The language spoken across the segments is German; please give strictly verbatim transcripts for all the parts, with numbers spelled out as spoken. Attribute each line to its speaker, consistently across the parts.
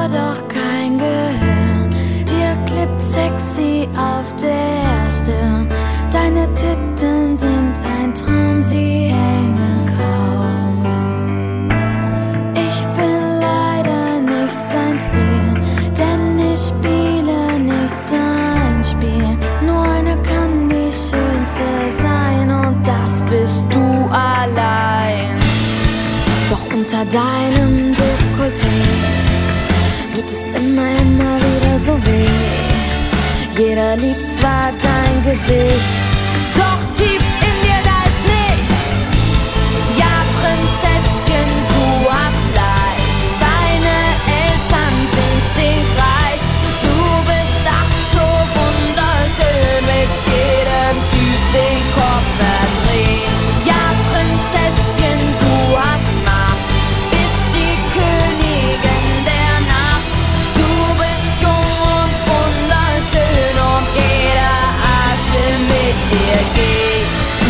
Speaker 1: aber doch kein Gehirn. Dir klebt sexy auf der Stirn. Deine Titten sind ein Traum, sie hängen kaum. Ich bin leider nicht dein Stil, denn ich spiele nicht dein Spiel. Nur einer kann die Schönste sein und das bist du allein. Doch unter deinem Dekolleté tut es immer, immer wieder so weh. Jeder liebt zwar dein Gesicht, doch tief in dir da ist nichts. Ja, Prinzesschen, du hast leicht. Deine Eltern sind stinkreich. Du bist ach so wunderschön, willst jedem Typ den Kopf verdrehen. Ja, Prinzesschen, du hast Macht, bist die Königin der Nacht. Du bist jung und wunderschön und jeder Arsch will mit dir gehen.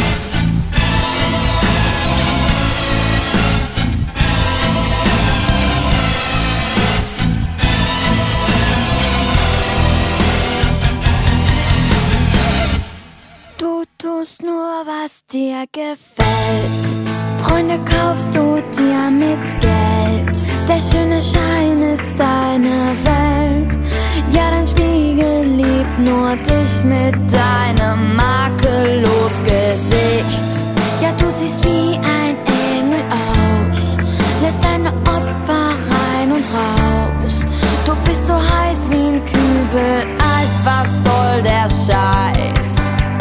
Speaker 1: Du tust nur, was dir gefällt. Freunde kaufst du dir mit Geld. Der schöne Schein ist deine Welt. Ja, dein Spiegel liebt nur dich mit deinem makellos Gesicht. Ja, du siehst wie ein Engel aus, lässt deine Opfer rein und raus. Du bist so heiß wie ein Kübel Eis, was soll der Scheiß?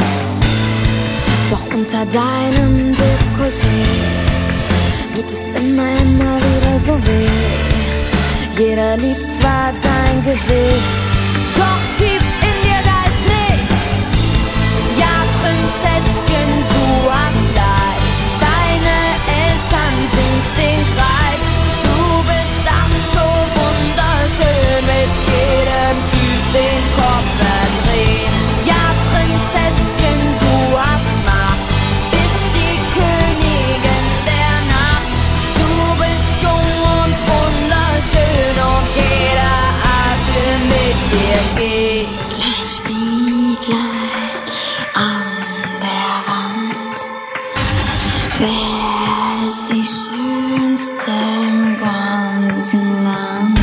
Speaker 1: Doch unter deinem Dekolleté tut es immer, immer wieder so weh. Jeder liebt zwar dein Gesicht, doch tief in dir da ist nichts. Ja, Prinzesschen, du hast leicht. Deine Eltern sind stinkreich. Du bist ach so wunderschön, willst jedem Typ den Kopf verdrehen. Ja, Prinzesschen, du hast Macht, bist die Königin der Nacht. Du bist jung und wunderschön und jeder Arsch will mit dir gehen.
Speaker 2: Spieglein, Spieglein an der Wand. Wer ist die Schönste im ganzen Land?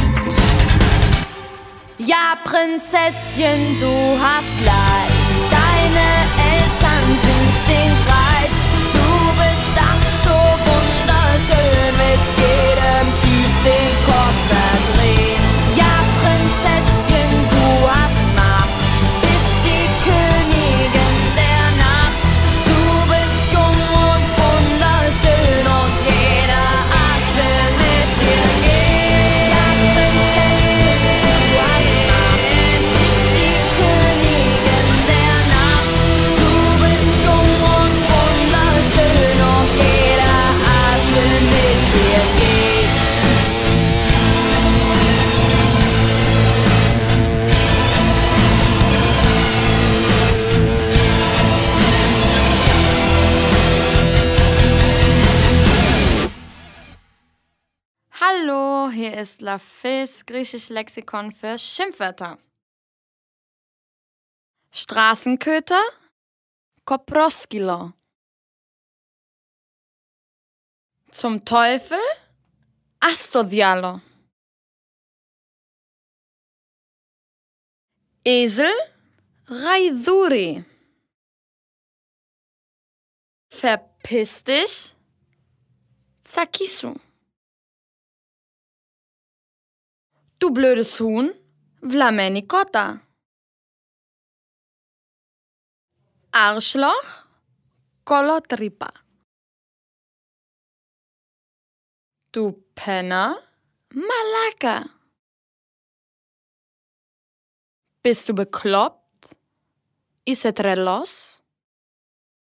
Speaker 1: Ja, Prinzesschen, du hast leicht. Deine Eltern sind stinkreich. Du bist ach so wunderschön, willst jedem Typ den Kopf verdrehen. Ja, Prinzesschen, du hast Macht, bist die Königin der Nacht. Du bist jung und wunderschön und jeder Arsch will mit dir gehen. Ja, Prinzesschen, du hast Macht, bist die Königin der Nacht. Du bist jung und wunderschön und jeder Arsch will mit dir gehen.
Speaker 3: Hallo, hier ist Lafis griechisch Lexikon für Schimpfwörter. Straßenköter, Koproskilo. Zum Teufel, Astodialo. Esel, Raiduri. Verpiss dich, Zakisu. Du blödes Huhn, Vlameni Kota. Arschloch, Kolotripa. Du Penner, Malaka. Bist du bekloppt? Είσαι τρελός?